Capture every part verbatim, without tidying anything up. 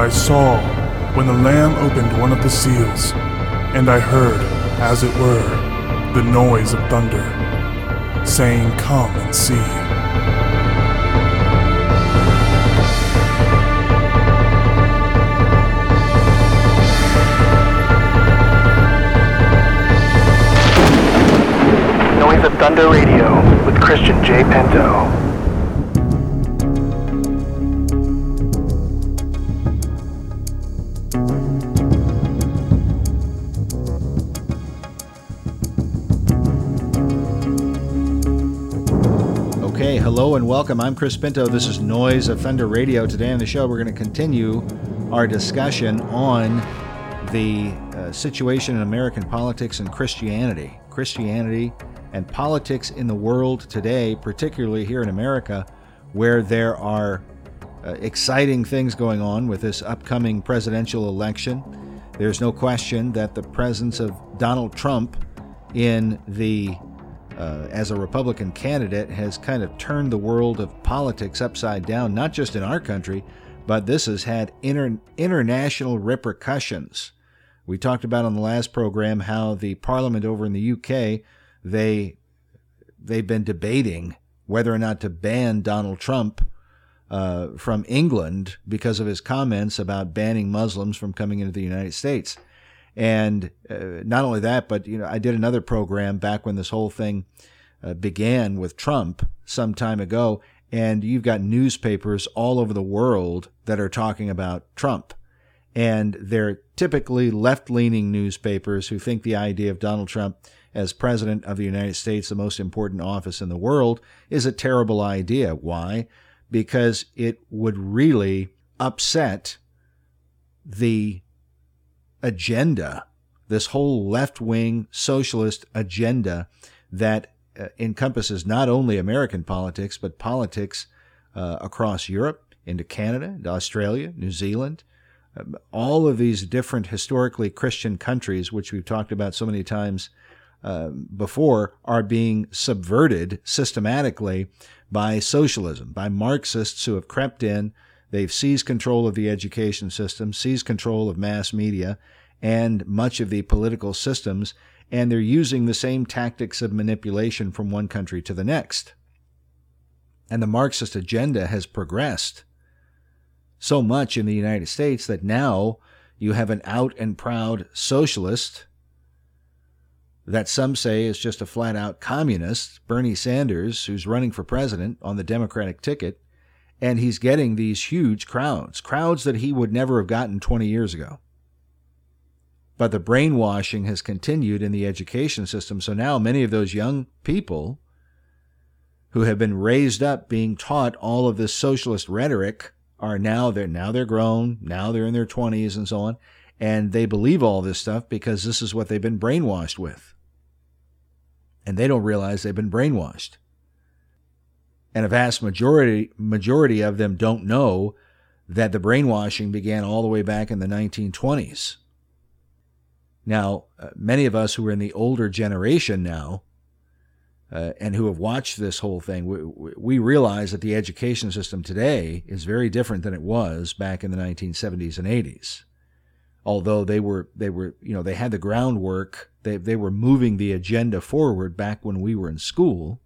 I saw when the Lamb opened one of the seals, and I heard, as it were, the noise of thunder, saying, "Come and see." Noise of Thunder Radio with Christian J. Pinto. Okay, hello and welcome. I'm Chris Pinto. This is Noise of Thunder Radio. Today on the show, we're going to continue our discussion on the uh, situation in American politics and Christianity. Christianity and politics in the world today, particularly here in America, where there are uh, exciting things going on with this upcoming presidential election. There's no question that the presence of Donald Trump in the uh, as a Republican candidate has kind of turned the world of politics upside down, not just in our country, but this has had inter- international repercussions. We talked about on the last program how the parliament over in the U K, they, they've been debating whether or not to ban Donald Trump uh, from England because of his comments about banning Muslims from coming into the United States. And uh, not only that, but you know, I did another program back when this whole thing uh, began with Trump some time ago, and you've got newspapers all over the world that are talking about Trump. And they're typically left-leaning newspapers who think the idea of Donald Trump as president of the United States, the most important office in the world, is a terrible idea. Why? Because it would really upset the agenda, this whole left-wing socialist agenda that uh, encompasses not only American politics, but politics uh, across Europe, into Canada, into Australia, New Zealand, um, all of these different historically Christian countries, which we've talked about so many times uh, before, are being subverted systematically by socialism, by Marxists who have crept in. They've seized control of the education system, seized control of mass media, and much of the political systems, and they're using the same tactics of manipulation from one country to the next. And the Marxist agenda has progressed so much in the United States that now you have an out and proud socialist that some say is just a flat-out communist, Bernie Sanders, who's running for president on the Democratic ticket, and he's getting these huge crowds, crowds that he would never have gotten twenty years ago. But the brainwashing has continued in the education system, so now many of those young people who have been raised up being taught all of this socialist rhetoric are now they're now they're grown, now they're in their twenties and so on, and they believe all this stuff because this is what they've been brainwashed with. And they don't realize they've been brainwashed. And a vast majority majority of them don't know that the brainwashing began all the way back in the nineteen twenties. Now, uh, many of us who are in the older generation now uh, and who have watched this whole thing, we, we realize that the education system today is very different than it was back in the nineteen seventies and eighties. Although they were, they were, you know, they had the groundwork, they they were moving the agenda forward back when we were in school.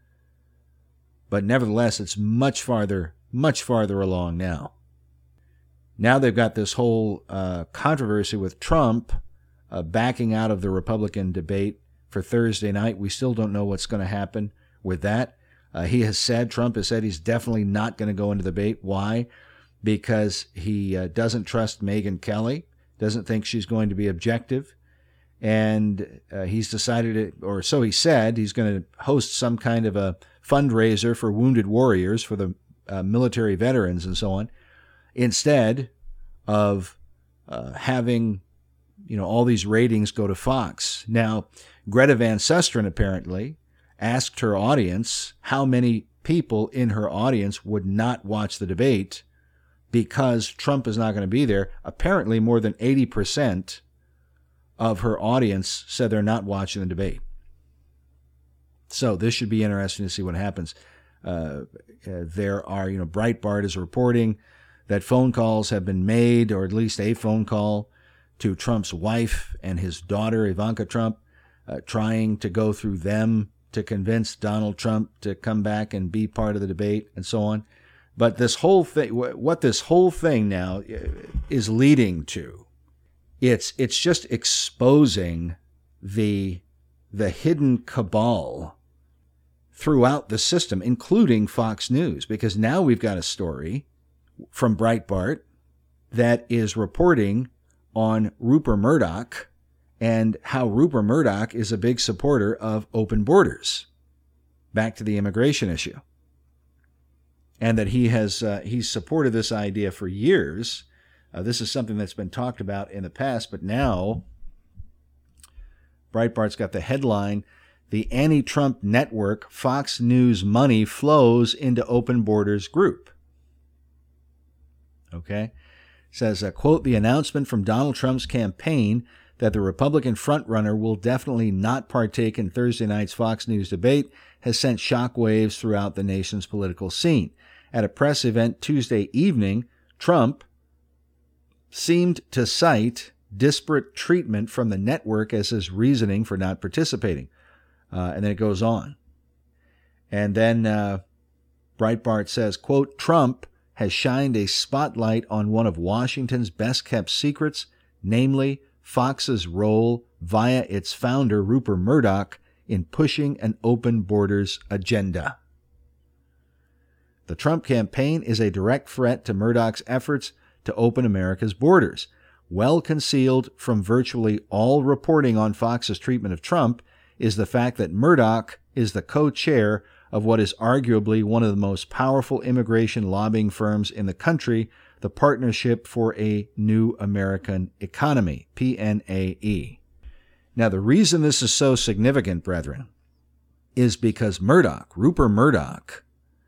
But nevertheless, it's much farther, much farther along now. Now they've got this whole uh, controversy with Trump uh, backing out of the Republican debate for Thursday night. We still don't know what's going to happen with that. Uh, he has said, Trump has said he's definitely not going to go into the debate. Why? Because he uh, doesn't trust Megyn Kelly, doesn't think she's going to be objective. And uh, he's decided, it, or so he said, he's going to host some kind of a fundraiser for wounded warriors, for the uh, military veterans and so on, instead of uh, having, you know, all these ratings go to Fox. Now, Greta Van Susteren apparently asked her audience how many people in her audience would not watch the debate because Trump is not going to be there. Apparently, more than eighty percent of her audience said they're not watching the debate. So this should be interesting to see what happens. Uh, uh, there are, you know, Breitbart is reporting that phone calls have been made, or at least a phone call, to Trump's wife and his daughter, Ivanka Trump, uh, trying to go through them to convince Donald Trump to come back and be part of the debate and so on. But this whole thing, what this whole thing now is leading to, it's it's just exposing the the hidden cabal throughout the system, including Fox News, because now we've got a story from Breitbart that is reporting on Rupert Murdoch and how Rupert Murdoch is a big supporter of open borders. Back to the immigration issue. And that he has uh, he's supported this idea for years. Uh, this is something that's been talked about in the past, but now Breitbart's got the headline, "The Anti-Trump Network Fox News Money Flows into Open Borders Group." Okay? It says, uh, quote, "The announcement from Donald Trump's campaign that the Republican frontrunner will definitely not partake in Thursday night's Fox News debate has sent shockwaves throughout the nation's political scene. At a press event Tuesday evening, Trump seemed to cite disparate treatment from the network as his reasoning for not participating." Uh, and then it goes on. And then uh, Breitbart says, quote, "Trump has shined a spotlight on one of Washington's best-kept secrets, namely Fox's role via its founder, Rupert Murdoch, in pushing an open borders agenda. The Trump campaign is a direct threat to Murdoch's efforts to open America's borders. Well concealed from virtually all reporting on Fox's treatment of Trump is the fact that Murdoch is the co-chair of what is arguably one of the most powerful immigration lobbying firms in the country, the Partnership for a New American Economy, P N A E. Now, the reason this is so significant, brethren, is because Murdoch, Rupert Murdoch,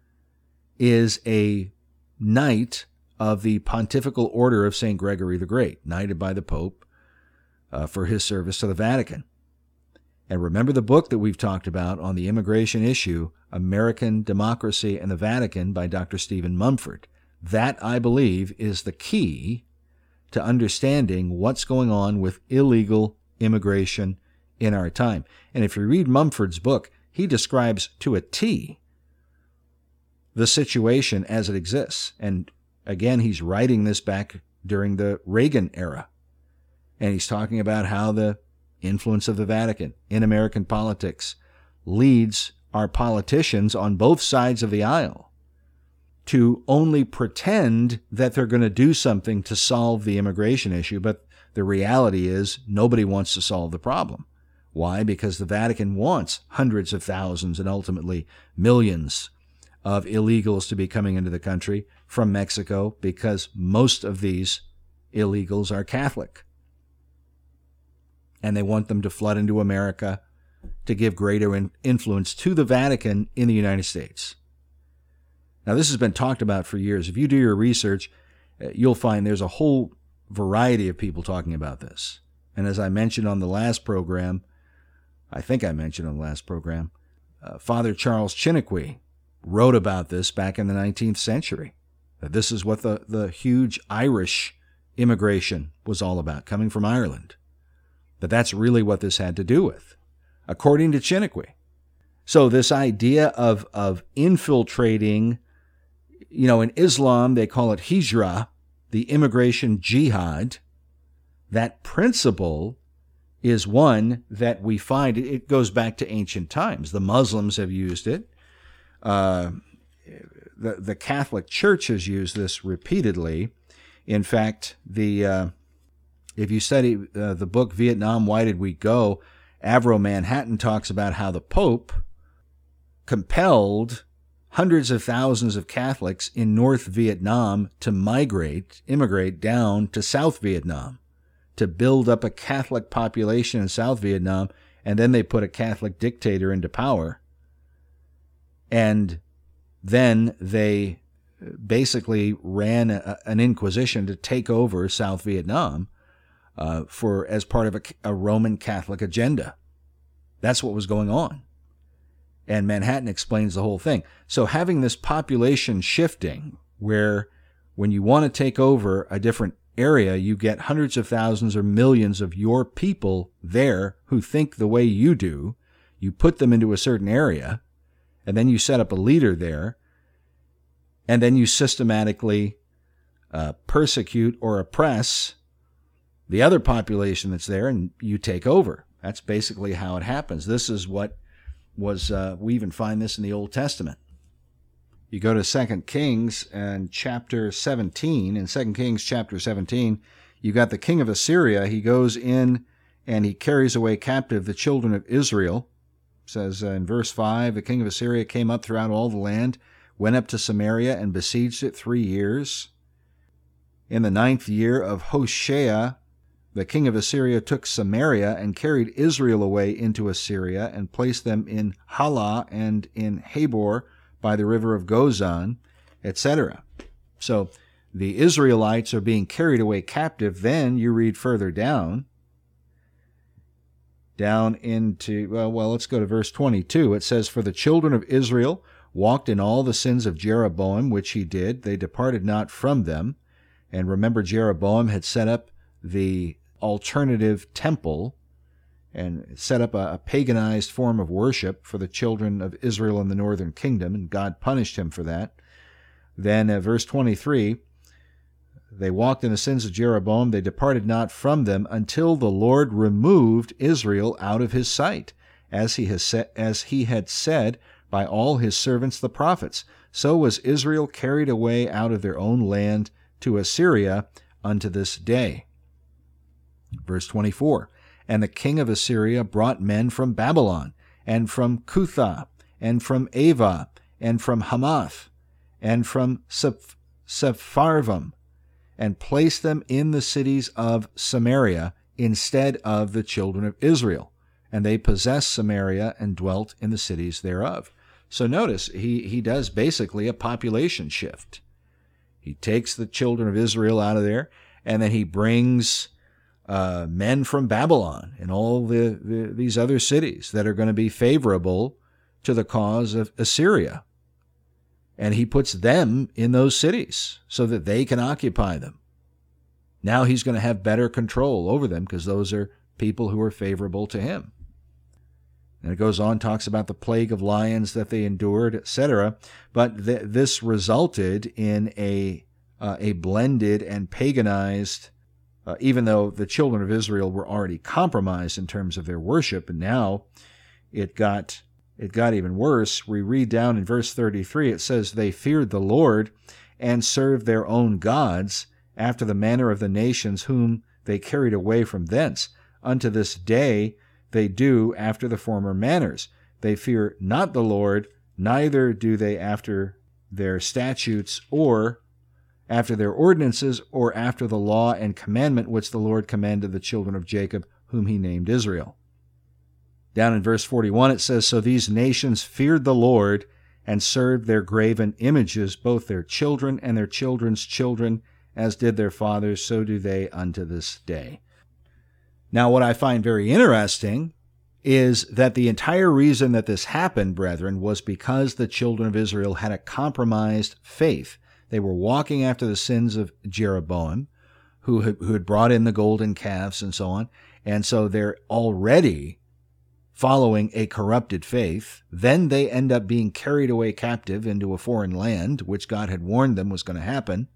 is a knight of the Pontifical Order of Saint Gregory the Great, knighted by the Pope uh, for his service to the Vatican. And remember the book that we've talked about on the immigration issue, American Democracy and the Vatican, by Doctor Stephen Mumford. That, I believe, is the key to understanding what's going on with illegal immigration in our time. And if you read Mumford's book, he describes to a T the situation as it exists. And again, he's writing this back during the Reagan era. And he's talking about how the influence of the Vatican in American politics leads our politicians on both sides of the aisle to only pretend that they're going to do something to solve the immigration issue, but the reality is nobody wants to solve the problem. Why? Because the Vatican wants hundreds of thousands and ultimately millions of illegals to be coming into the country from Mexico, because most of these illegals are Catholic. And they want them to flood into America to give greater in- influence to the Vatican in the United States. Now, this has been talked about for years. If you do your research, uh, you'll find there's a whole variety of people talking about this. And as I mentioned on the last program, I think I mentioned on the last program, uh, Father Charles Chiniquy wrote about this back in the nineteenth century. That this is what the, the huge Irish immigration was all about, coming from Ireland. But that's really what this had to do with, according to Chiniquy. So this idea of, of infiltrating, you know, in Islam, they call it hijra, the immigration jihad. That principle is one that we find, it goes back to ancient times. The Muslims have used it. Uh, the, the Catholic Church has used this repeatedly. In fact, the uh, if you study uh, the book Vietnam, Why Did We Go?, Avro Manhattan talks about how the Pope compelled hundreds of thousands of Catholics in North Vietnam to migrate, immigrate down to South Vietnam to build up a Catholic population in South Vietnam, and then they put a Catholic dictator into power. And then they basically ran a, an inquisition to take over South Vietnam uh, for as part of a, a Roman Catholic agenda. That's what was going on. And Manhattan explains the whole thing. So having this population shifting where when you want to take over a different area, you get hundreds of thousands or millions of your people there who think the way you do. You put them into a certain area, and then you set up a leader there, and then you systematically uh, persecute or oppress the other population that's there, and you take over. That's basically how it happens. This is what was, uh, we even find this in the Old Testament. You go to Second Kings and chapter seventeen. In Second Kings chapter seventeen, you got the king of Assyria. He goes in and he carries away captive the children of Israel. It says uh, in verse five, the king of Assyria came up throughout all the land, went up to Samaria and besieged it three years. In the ninth year of Hoshea, the king of Assyria took Samaria and carried Israel away into Assyria and placed them in Halah and in Habor by the river of Gozan, et cetera. So the Israelites are being carried away captive. Then you read further down, down into, well, well, let's go to verse twenty-two. It says, "For the children of Israel walked in all the sins of Jeroboam, which he did. They departed not from them." And remember, Jeroboam had set up the alternative temple and set up a, a paganized form of worship for the children of Israel in the northern kingdom, and God punished him for that. Then uh, verse twenty-three, "They walked in the sins of Jeroboam, they departed not from them until the Lord removed Israel out of his sight, as he has set, as he had said by all his servants the prophets. So was Israel carried away out of their own land to Assyria unto this day." Verse twenty-four, "And the king of Assyria brought men from Babylon, and from Cuthah, and from Ava, and from Hamath, and from Sepharvaim, and placed them in the cities of Samaria instead of the children of Israel. And they possessed Samaria and dwelt in the cities thereof." So notice, he, he does basically a population shift. He takes the children of Israel out of there, and then he brings Uh, men from Babylon and all the, the these other cities that are going to be favorable to the cause of Assyria. And he puts them in those cities so that they can occupy them. Now he's going to have better control over them because those are people who are favorable to him. And it goes on, talks about the plague of lions that they endured, et cetera. But th- this resulted in a uh, a blended and paganized, Uh, even though the children of Israel were already compromised in terms of their worship, and now it got it got even worse. We read down in verse thirty-three, it says, "They feared the Lord and served their own gods after the manner of the nations whom they carried away from thence. Unto this day they do after the former manners. They fear not the Lord, neither do they after their statutes or after their ordinances, or after the law and commandment which the Lord commanded the children of Jacob, whom he named Israel." Down in verse forty-one it says, "So these nations feared the Lord and served their graven images, both their children and their children's children, as did their fathers, so do they unto this day." Now what I find very interesting is that the entire reason that this happened, brethren, was because the children of Israel had a compromised faith. They were walking after the sins of Jeroboam, who had, who had brought in the golden calves and so on. And so they're already following a corrupted faith. Then they end up being carried away captive into a foreign land, which God had warned them was going to happen.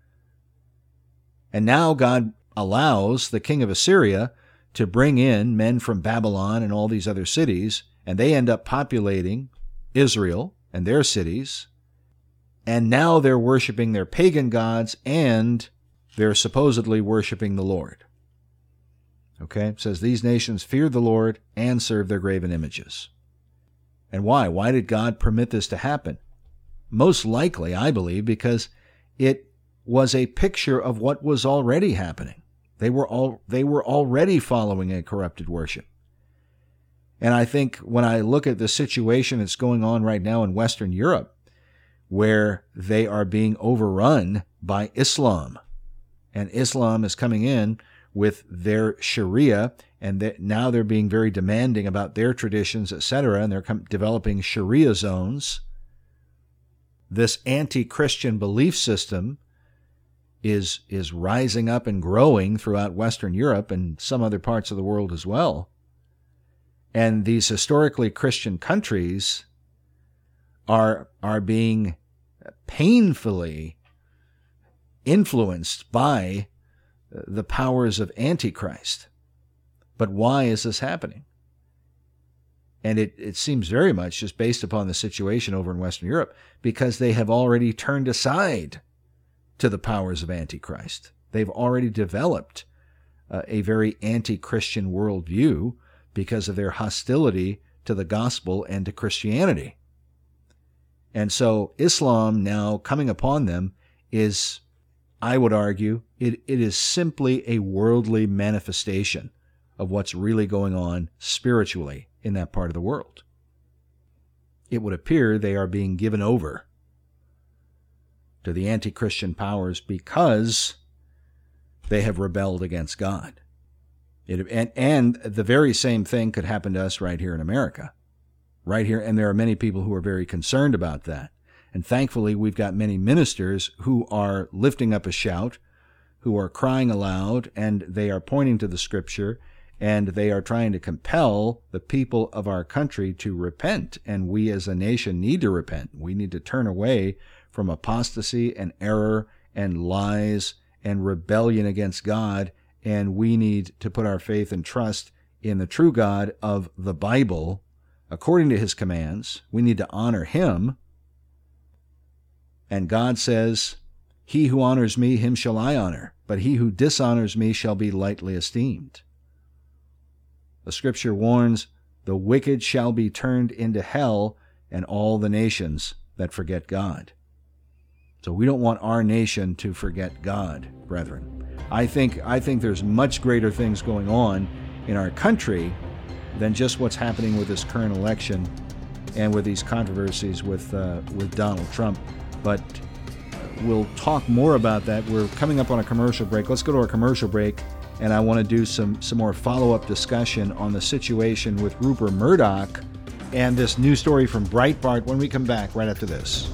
And now God allows the king of Assyria to bring in men from Babylon and all these other cities, and they end up populating Israel and their cities. And now they're worshiping their pagan gods, and they're supposedly worshiping the Lord. Okay, it says, "These nations feared the Lord and served their graven images." And why? Why did God permit this to happen? Most likely, I believe, because it was a picture of what was already happening. They were all they were already following a corrupted worship. And I think when I look at the situation that's going on right now in Western Europe, where they are being overrun by Islam. And Islam is coming in with their Sharia, and they, now they're being very demanding about their traditions, et cetera, and they're com- developing Sharia zones. This anti-Christian belief system is is rising up and growing throughout Western Europe and some other parts of the world as well. And these historically Christian countries are are being painfully influenced by the powers of Antichrist. But why is this happening? And it, it seems very much just based upon the situation over in Western Europe, because they have already turned aside to the powers of Antichrist. They've already developed uh, a very anti-Christian worldview because of their hostility to the gospel and to Christianity. And so Islam now coming upon them is, I would argue, it, it is simply a worldly manifestation of what's really going on spiritually in that part of the world. It would appear they are being given over to the anti-Christian powers because they have rebelled against God. It, and, and the very same thing could happen to us right here in America. Right here, and there are many people who are very concerned about that. And thankfully, we've got many ministers who are lifting up a shout, who are crying aloud, and they are pointing to the Scripture, and they are trying to compel the people of our country to repent. And we as a nation need to repent. We need to turn away from apostasy and error and lies and rebellion against God, and we need to put our faith and trust in the true God of the Bible, according to his commands. We need to honor him. And God says, "He who honors me, him shall I honor, but he who dishonors me shall be lightly esteemed." The Scripture warns, "The wicked shall be turned into hell, and all the nations that forget God." So we don't want our nation to forget God, brethren. I think I think there's much greater things going on in our country than just what's happening with this current election and with these controversies with uh, with Donald Trump. But we'll talk more about that. We're coming up on a commercial break. Let's go to our commercial break, and I want to do some, some more follow-up discussion on the situation with Rupert Murdoch and this new story from Breitbart when we come back right after this.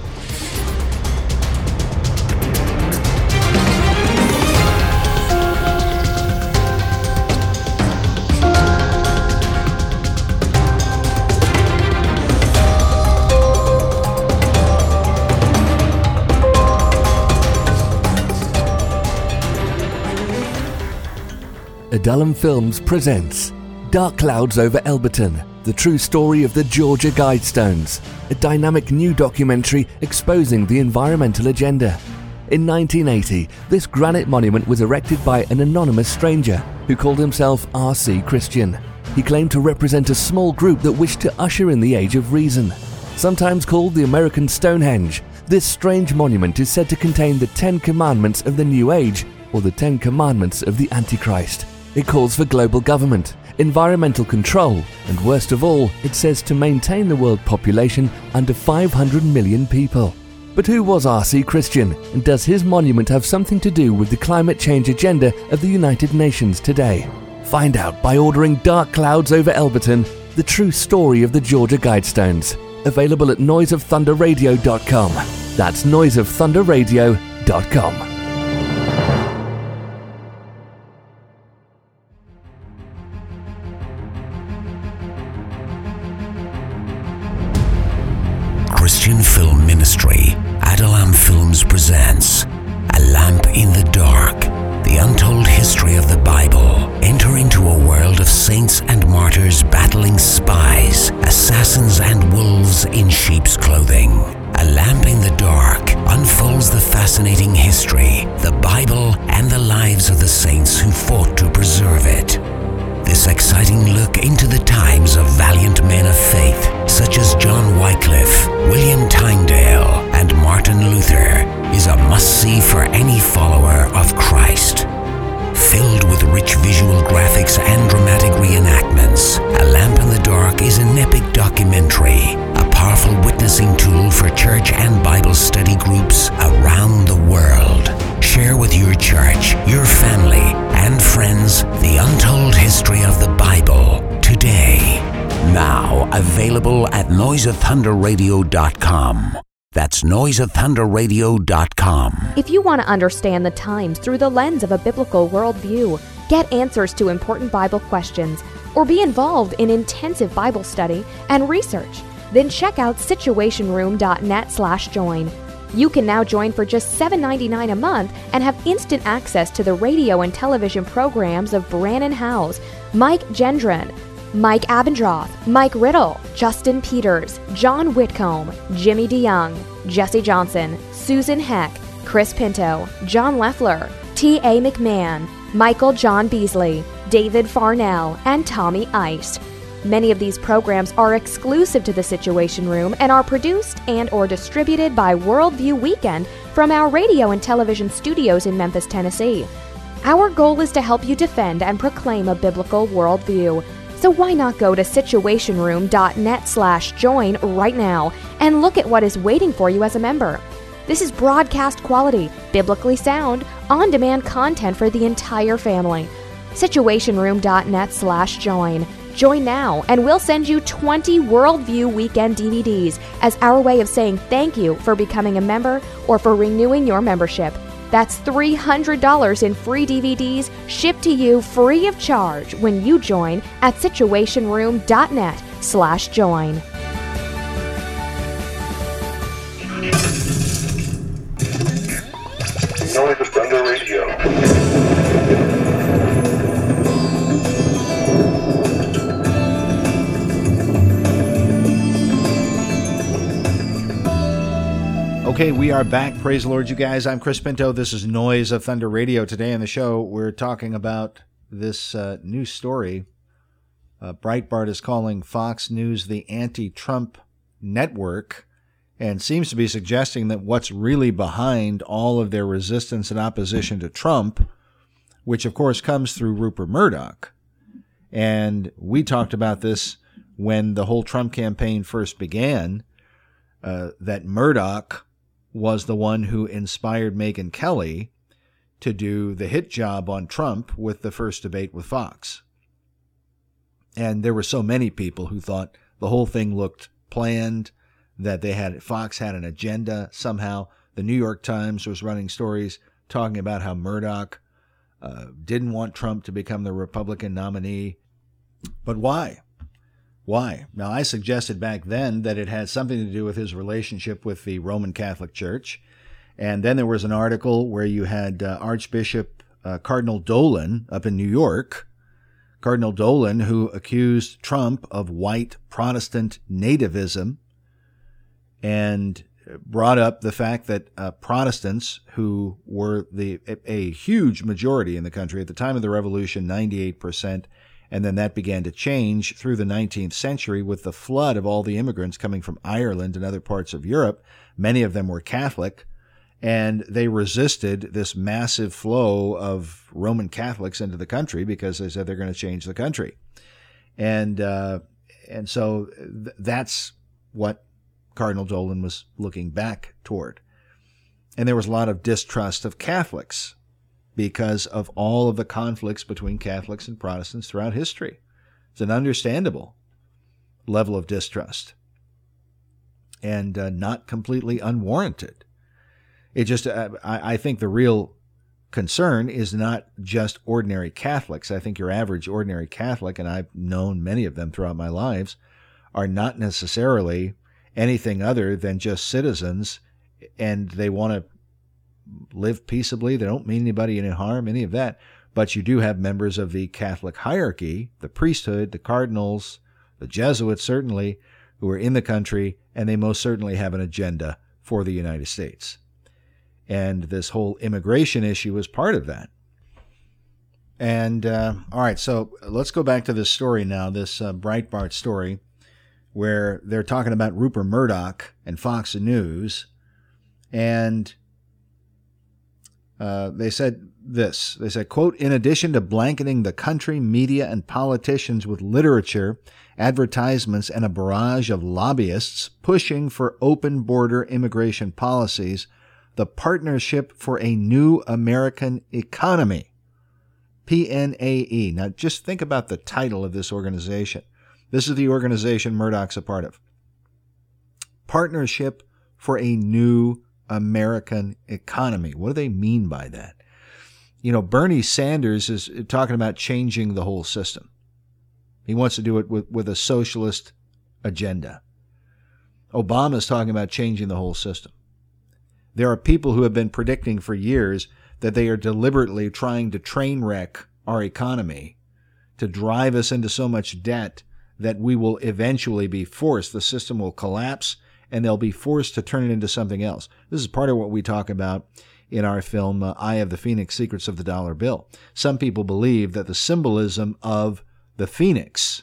Adullam Films presents Dark Clouds Over Elberton, the true story of the Georgia Guidestones, a dynamic new documentary exposing the environmental agenda. In nineteen eighty, this granite monument was erected by an anonymous stranger who called himself R C Christian. He claimed to represent a small group that wished to usher in the Age of Reason. Sometimes called the American Stonehenge, this strange monument is said to contain the Ten Commandments of the New Age, or the Ten Commandments of the Antichrist. It calls for global government, environmental control, and worst of all, it says to maintain the world population under five hundred million people. But who was R C Christian, and does his monument have something to do with the climate change agenda of the United Nations today? Find out by ordering Dark Clouds Over Elberton, the true story of the Georgia Guidestones. Available at noise of thunder radio dot com. That's noise of thunder radio dot com. Christian Film Ministry, Adullam Films presents A Lamp in the Dark, the untold history of the Bible. Enter into a world of saints and martyrs battling spies, assassins and wolves in sheep's clothing. A Lamp in the Dark unfolds the fascinating history, the Bible, and the lives of the saints who fought to preserve it. This exciting look into the times of valiant men of faith, such as John Wycliffe, William Tyndale, and Martin Luther, is a must-see for any follower of Christ. Filled with rich visual graphics and dramatic reenactments, A Lamp in the Dark is an epic documentary, a powerful witnessing tool for church and Bible study groups around the world. Share with your church, your family, and friends the untold history of the Bible today. Now available at noise of thunder radio dot com. That's noise of thunder radio dot com. If you want to understand the times through the lens of a biblical worldview, get answers to important Bible questions, or be involved in intensive Bible study and research, then check out situation room dot net slash join. You can now join for just seven dollars and ninety-nine cents a month and have instant access to the radio and television programs of Brannon Howse, Mike Gendron, Mike Abendroth, Mike Riddle, Justin Peters, John Whitcomb, Jimmy DeYoung, Jesse Johnson, Susan Heck, Chris Pinto, John Leffler, T A McMahon, Michael John Beasley, David Farnell, and Tommy Ice. Many of these programs are exclusive to the Situation Room and are produced and or distributed by Worldview Weekend from our radio and television studios in Memphis, Tennessee. Our goal is to help you defend and proclaim a biblical worldview. So why not go to situation room dot net slash join right now and look at what is waiting for you as a member. This is broadcast quality, biblically sound, on-demand content for the entire family. situation room dot net slash join. Join now and we'll send you twenty Worldview Weekend D V Ds as our way of saying thank you for becoming a member or for renewing your membership. That's three hundred dollars in free D V Ds shipped to you free of charge when you join at situation room dot net slash join. Noise of Thunder Radio. Okay, we are back. Praise the Lord, you guys. I'm Chris Pinto. This is Noise of Thunder Radio. Today on the show, we're talking about this uh, new story. Uh, Breitbart is calling Fox News the anti-Trump network and seems to be suggesting that what's really behind all of their resistance and opposition to Trump, which of course comes through Rupert Murdoch. And we talked about this when the whole Trump campaign first began, uh, that Murdoch was the one who inspired Megyn Kelly to do the hit job on Trump with the first debate with Fox. And there were so many people who thought the whole thing looked planned, that they had Fox had an agenda somehow. The New York Times was running stories talking about how Murdoch uh, didn't want Trump to become the Republican nominee. But why? Why? Now, I suggested back then that it had something to do with his relationship with the Roman Catholic Church. And then there was an article where you had uh, Archbishop uh, Cardinal Dolan up in New York, Cardinal Dolan, who accused Trump of white Protestant nativism and brought up the fact that uh, Protestants, who were the a, a huge majority in the country at the time of the Revolution, ninety-eight percent, and then that began to change through the nineteenth century with the flood of all the immigrants coming from Ireland and other parts of Europe. Many of them were Catholic, and they resisted this massive flow of Roman Catholics into the country because they said they're going to change the country. And uh, and so th- that's what Cardinal Dolan was looking back toward. And there was a lot of distrust of Catholics because of all of the conflicts between Catholics and Protestants throughout history. It's an understandable level of distrust and uh, not completely unwarranted. It just, uh, I, I think the real concern is not just ordinary Catholics. I think your average ordinary Catholic, and I've known many of them throughout my lives, are not necessarily anything other than just citizens, and they want to live peaceably. They don't mean anybody any harm, any of that. But you do have members of the Catholic hierarchy, the priesthood, the cardinals, the Jesuits certainly, who are in the country, and they most certainly have an agenda for the United States. And this whole immigration issue is part of that. And, uh, all right, so let's go back to this story now, this uh, Breitbart story, where they're talking about Rupert Murdoch and Fox News. And uh, they said this. They said, quote, in addition to blanketing the country, media, and politicians with literature, advertisements, and a barrage of lobbyists pushing for open border immigration policies, the Partnership for a New American Economy, P N A E. Now, just think about the title of this organization. This is the organization Murdoch's a part of. Partnership for a new American economy. What do they mean by that? You know, Bernie Sanders is talking about changing the whole system. He wants to do it with, with a socialist agenda. Obama is talking about changing the whole system. There are people who have been predicting for years that they are deliberately trying to train wreck our economy to drive us into so much debt that we will eventually be forced, the system will collapse, and they'll be forced to turn it into something else. This is part of what we talk about in our film, uh, Eye of the Phoenix, Secrets of the Dollar Bill. Some people believe that the symbolism of the phoenix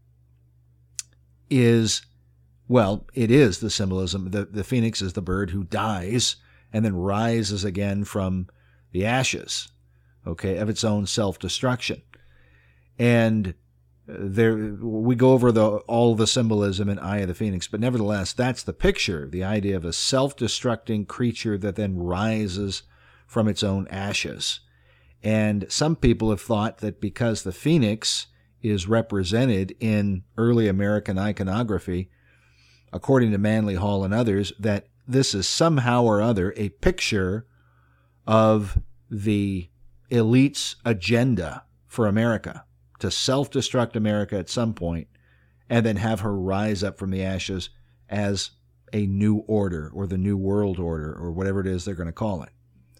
is, well, it is the symbolism. The, the phoenix is the bird who dies and then rises again from the ashes, okay, of its own self-destruction. And there, we go over the all the symbolism in Eye of the Phoenix, but nevertheless, that's the picture, the idea of a self-destructing creature that then rises from its own ashes. And some people have thought that because the phoenix is represented in early American iconography, according to Manly Hall and others, that this is somehow or other a picture of the elite's agenda for America, to self-destruct America at some point and then have her rise up from the ashes as a new order or the new world order or whatever it is they're going to call it.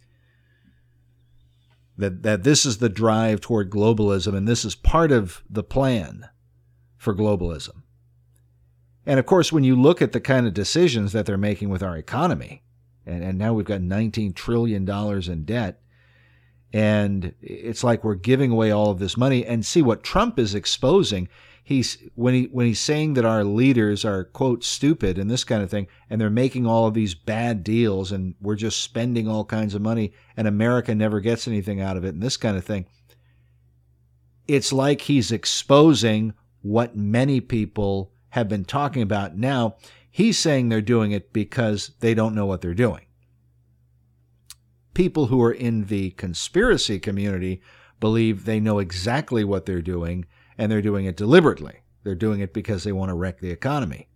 That, that this is the drive toward globalism, and this is part of the plan for globalism. And of course, when you look at the kind of decisions that they're making with our economy, and, and now we've got nineteen trillion dollars in debt, and it's like we're giving away all of this money. And see what Trump is exposing. He's when he when he's saying that our leaders are, quote, stupid and this kind of thing, and they're making all of these bad deals, and we're just spending all kinds of money, and America never gets anything out of it, and this kind of thing. It's like he's exposing what many people have been talking about. Now, he's saying they're doing it because they don't know what they're doing. People who are in the conspiracy community believe they know exactly what they're doing, and they're doing it deliberately. They're doing it because they want to wreck the economy.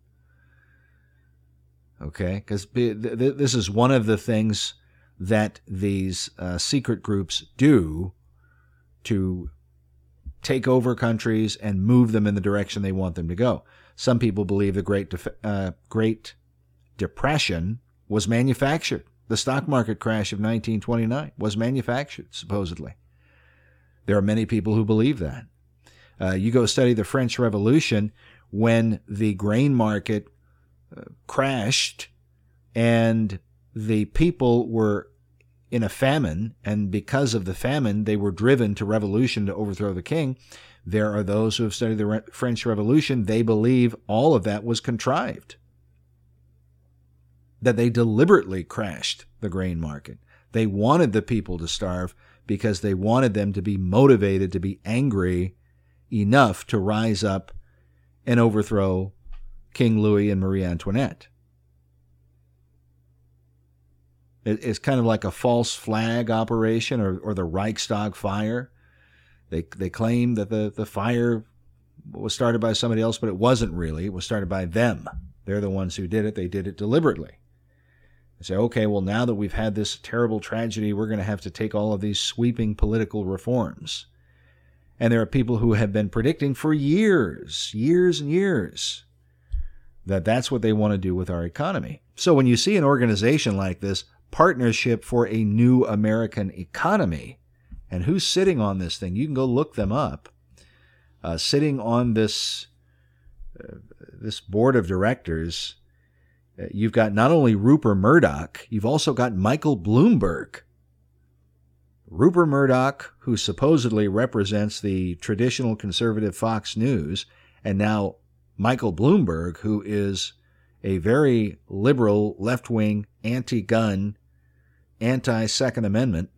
Okay? Because this is one of the things that these uh, secret groups do to take over countries and move them in the direction they want them to go. Some people believe the Great Def- uh, Great Depression was manufactured. The stock market crash of nineteen twenty-nine was manufactured, supposedly. There are many people who believe that. Uh, you go study the French Revolution, when the grain market uh, crashed and the people were in a famine, and because of the famine, they were driven to revolution to overthrow the king. There are those who have studied the Re- French Revolution. They believe all of that was contrived, that they deliberately crashed the grain market. They wanted the people to starve because they wanted them to be motivated, to be angry enough to rise up and overthrow King Louis and Marie Antoinette. It's kind of like a false flag operation, or, or the Reichstag fire. They they claim that the, the fire was started by somebody else, but it wasn't really. It was started by them. They're the ones who did it. They did it deliberately. They say, okay, well, now that we've had this terrible tragedy, we're going to have to take all of these sweeping political reforms. And there are people who have been predicting for years, years and years, that that's what they want to do with our economy. So when you see an organization like this, Partnership for a New American Economy, and who's sitting on this thing, you can go look them up. Uh, sitting on this uh, this board of directors, uh, you've got not only Rupert Murdoch, you've also got Michael Bloomberg. Rupert Murdoch, who supposedly represents the traditional conservative Fox News, and now Michael Bloomberg, who is a very liberal, left-wing, anti-gun, anti-Second Amendment,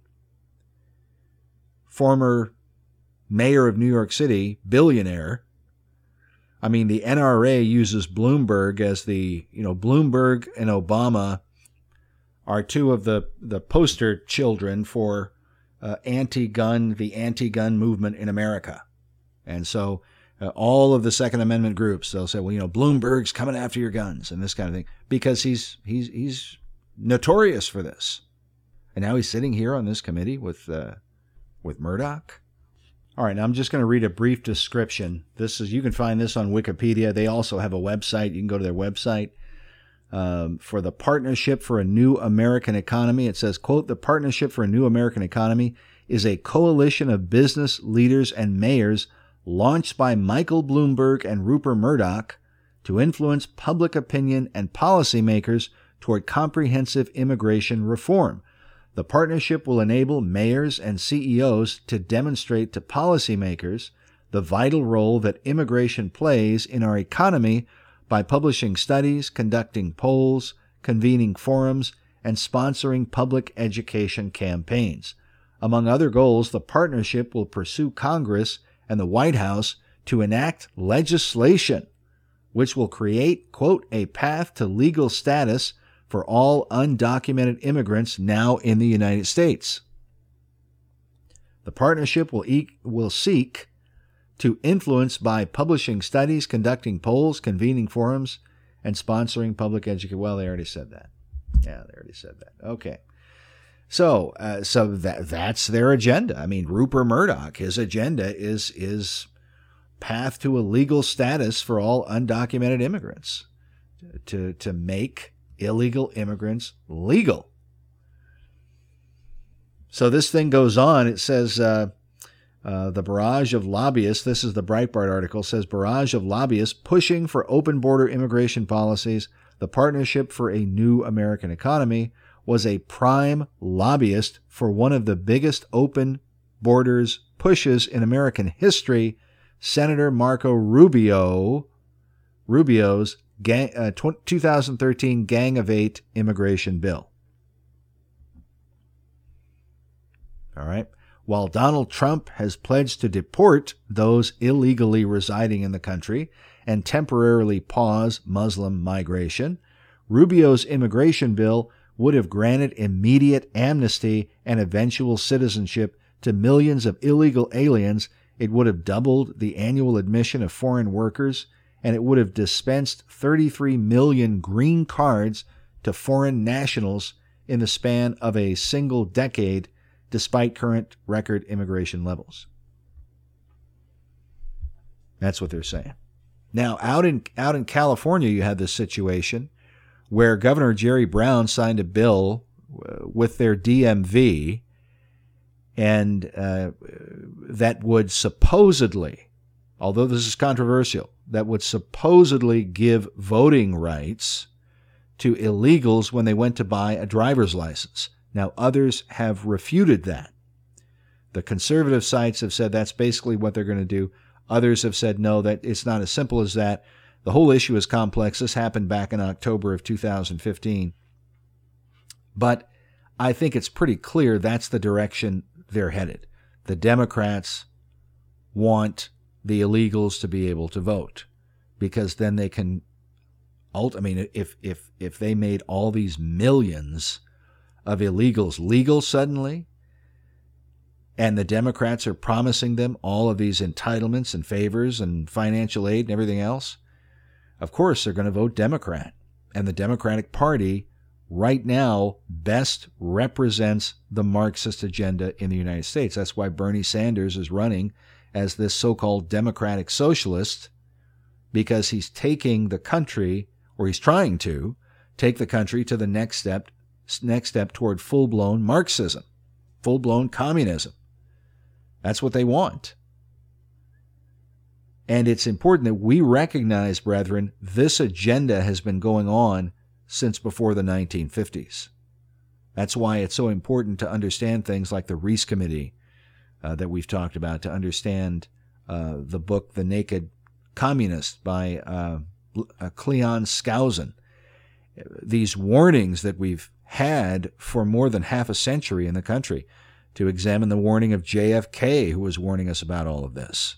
former mayor of New York City, billionaire. I mean, the N R A uses Bloomberg as the, you know, Bloomberg and Obama are two of the, the poster children for uh, anti-gun, the anti-gun movement in America. And so uh, all of the Second Amendment groups, they'll say, well, you know, Bloomberg's coming after your guns and this kind of thing, because he's he's he's notorious for this. And now he's sitting here on this committee with uh, with Murdoch. All right, now I'm just going to read a brief description. This is, you can find this on Wikipedia. They also have a website. You can go to their website. Um, for the Partnership for a New American Economy, it says, quote, the Partnership for a New American Economy is a coalition of business leaders and mayors launched by Michael Bloomberg and Rupert Murdoch to influence public opinion and policymakers toward comprehensive immigration reform. The partnership will enable mayors and C E Os to demonstrate to policymakers the vital role that immigration plays in our economy by publishing studies, conducting polls, convening forums, and sponsoring public education campaigns. Among other goals, the partnership will pursue Congress and the White House to enact legislation which will create, quote, a path to legal status for all undocumented immigrants now in the United States. The partnership will, e- will seek to influence by publishing studies, conducting polls, convening forums, and sponsoring public education. Well, they already said that. Yeah, they already said that. Okay. So, uh, so that that's their agenda. I mean, Rupert Murdoch, his agenda is is path to a legal status for all undocumented immigrants, to to make illegal immigrants legal. So this thing goes on. It says uh, uh, the barrage of lobbyists, this is the Breitbart article, says barrage of lobbyists pushing for open border immigration policies. The Partnership for a New American Economy was a prime lobbyist for one of the biggest open borders pushes in American history, Senator Marco Rubio, Rubio's gang, uh, twenty thirteen Gang of Eight immigration bill. All right. While Donald Trump has pledged to deport those illegally residing in the country and temporarily pause Muslim migration, Rubio's immigration bill would have granted immediate amnesty and eventual citizenship to millions of illegal aliens. It would have doubled the annual admission of foreign workers, and it would have dispensed thirty-three million green cards to foreign nationals in the span of a single decade, despite current record immigration levels. That's what they're saying. Now, out in out in California, you had this situation where Governor Jerry Brown signed a bill with their D M V, and uh, that would supposedly, although this is controversial, that would supposedly give voting rights to illegals when they went to buy a driver's license. Now, others have refuted that. The conservative sites have said that's basically what they're going to do. Others have said, no, that it's not as simple as that. The whole issue is complex. This happened back in October of two thousand fifteen. But I think it's pretty clear that's the direction they're headed. The Democrats want the illegals to be able to vote, because then they can, I mean, if if if they made all these millions of illegals legal suddenly, and the Democrats are promising them all of these entitlements and favors and financial aid and everything else, of course they're going to vote Democrat. And the Democratic Party right now best represents the Marxist agenda in the United States. That's why Bernie Sanders is running as this so-called democratic socialist, because he's taking the country, or he's trying to take the country to the next step, next step toward full-blown Marxism, full-blown communism. That's what they want. And it's important that we recognize, brethren, this agenda has been going on since before the nineteen fifties. That's why it's so important to understand things like the Reese Committee uh, that we've talked about, to understand uh, the book The Naked Communist by uh, Cleon Skousen. These warnings that we've had for more than half a century in the country, to examine the warning of J F K, who was warning us about all of this.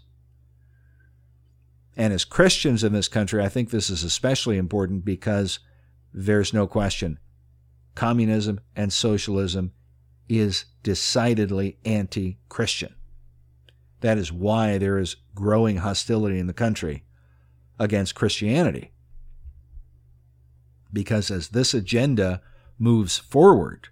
And as Christians in this country, I think this is especially important, because there's no question communism and socialism is decidedly anti-Christian. That is why there is growing hostility in the country against Christianity. Because as this agenda moves forward,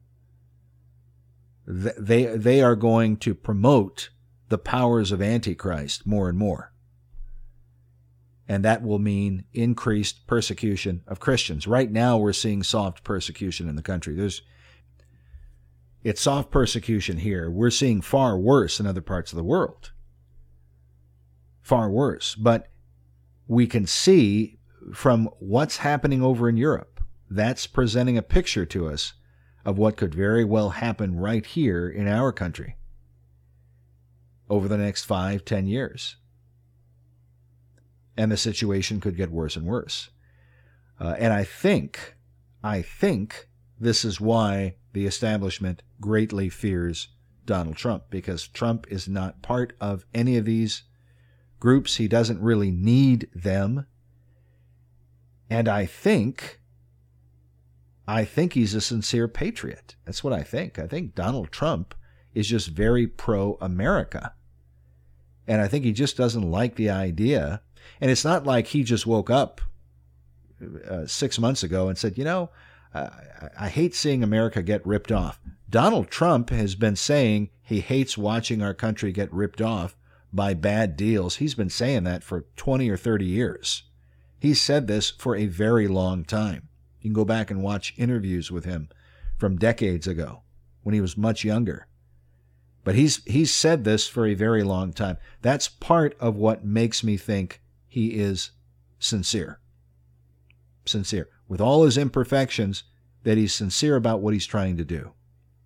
they, they are going to promote the powers of Antichrist more and more. And that will mean increased persecution of Christians. Right now we're seeing soft persecution in the country. There's It's soft persecution here. We're seeing far worse in other parts of the world. Far worse. But we can see from what's happening over in Europe, that's presenting a picture to us of what could very well happen right here in our country over the next five, ten years. And the situation could get worse and worse. Uh, and I think, I think this is why the establishment greatly fears Donald Trump, because Trump is not part of any of these groups. He doesn't really need them. And I think, I think he's a sincere patriot. That's what I think. I think Donald Trump is just very pro-America. And I think he just doesn't like the idea. And it's not like he just woke up uh, six months ago and said, you know, uh, I hate seeing America get ripped off. Donald Trump has been saying he hates watching our country get ripped off by bad deals. He's been saying that for twenty or thirty years. He's said this for a very long time. You can go back and watch interviews with him from decades ago when he was much younger. But he's he's said this for a very long time. That's part of what makes me think he is sincere. Sincere. With all his imperfections, that he's sincere about what he's trying to do.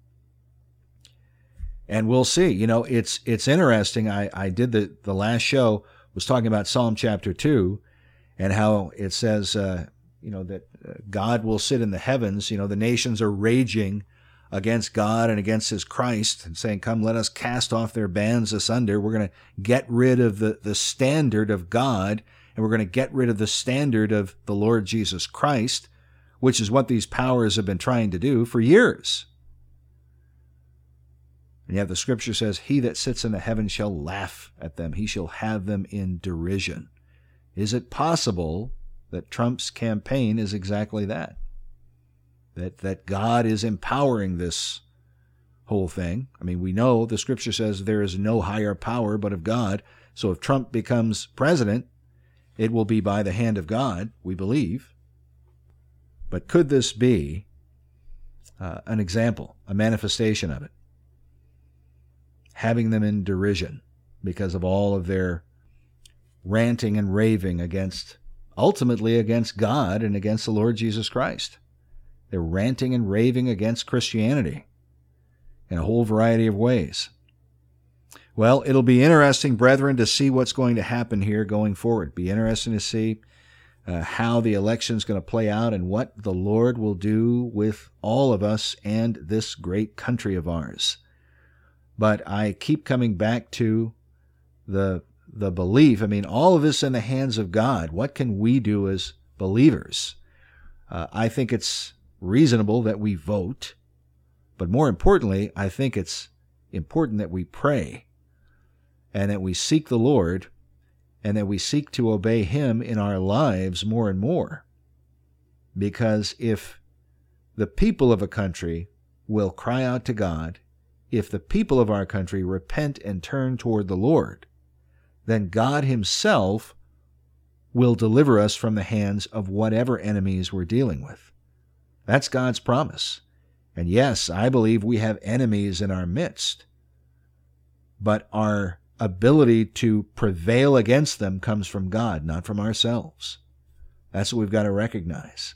And we'll see. You know, it's it's interesting. I, I did the, the last show, was talking about Psalm chapter two, and how it says, uh, you know, that God will sit in the heavens. You know, the nations are raging against God and against his Christ and saying, come, let us cast off their bands asunder. We're going to get rid of the, the standard of God, and we're going to get rid of the standard of the Lord Jesus Christ, which is what these powers have been trying to do for years. And yet the scripture says, he that sits in the heavens shall laugh at them. He shall have them in derision. Is it possible that Trump's campaign is exactly that? That that God is empowering this whole thing? I mean, we know the scripture says there is no higher power but of God. So if Trump becomes president, it will be by the hand of God, we believe. But could this be uh, an example, a manifestation of it? Having them in derision because of all of their ranting and raving against, ultimately against God and against the Lord Jesus Christ. They're ranting and raving against Christianity in a whole variety of ways. Well, it'll be interesting, brethren, to see what's going to happen here going forward. Be interesting to see uh, how the election's going to play out and what the Lord will do with all of us and this great country of ours. But I keep coming back to the the belief. I mean, all of this in the hands of God. What can we do as believers? Uh, I think it's reasonable that we vote, but more importantly, I think it's important that we pray and that we seek the Lord and that we seek to obey Him in our lives more and more. Because if the people of a country will cry out to God, if the people of our country repent and turn toward the Lord, then God Himself will deliver us from the hands of whatever enemies we're dealing with. That's God's promise. And yes, I believe we have enemies in our midst, but our ability to prevail against them comes from God, not from ourselves. That's what we've got to recognize.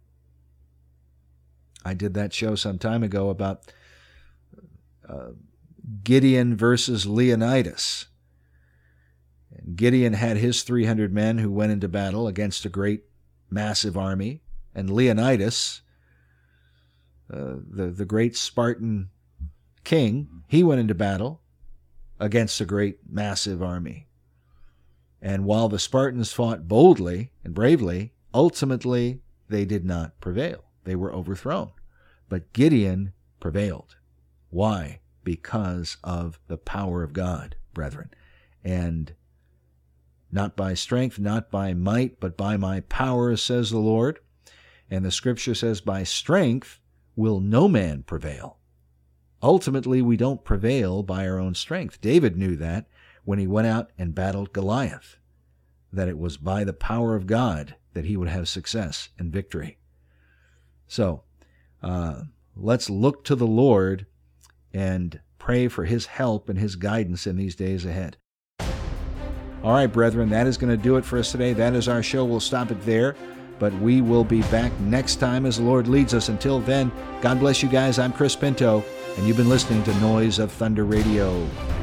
I did that show some time ago about uh, Gideon versus Leonidas. And Gideon had his three hundred men who went into battle against a great, massive army. And Leonidas, uh, the, the great Spartan king, he went into battle against a great, massive army. And while the Spartans fought boldly and bravely, ultimately they did not prevail. They were overthrown. But Gideon prevailed. Why? Because of the power of God. brethren. And not by strength, not by might, but by my power, says the Lord. And the scripture says, by strength will no man prevail. Ultimately, we don't prevail by our own strength. David knew that when he went out and battled Goliath, that it was by the power of God that he would have success and victory. So, uh, let's look to the Lord and pray for his help and his guidance in these days ahead. All right, brethren, that is going to do it for us today. That is our show. We'll stop it there, but we will be back next time as the Lord leads us. Until then, God bless you guys. I'm Chris Pinto, and you've been listening to Noise of Thunder Radio.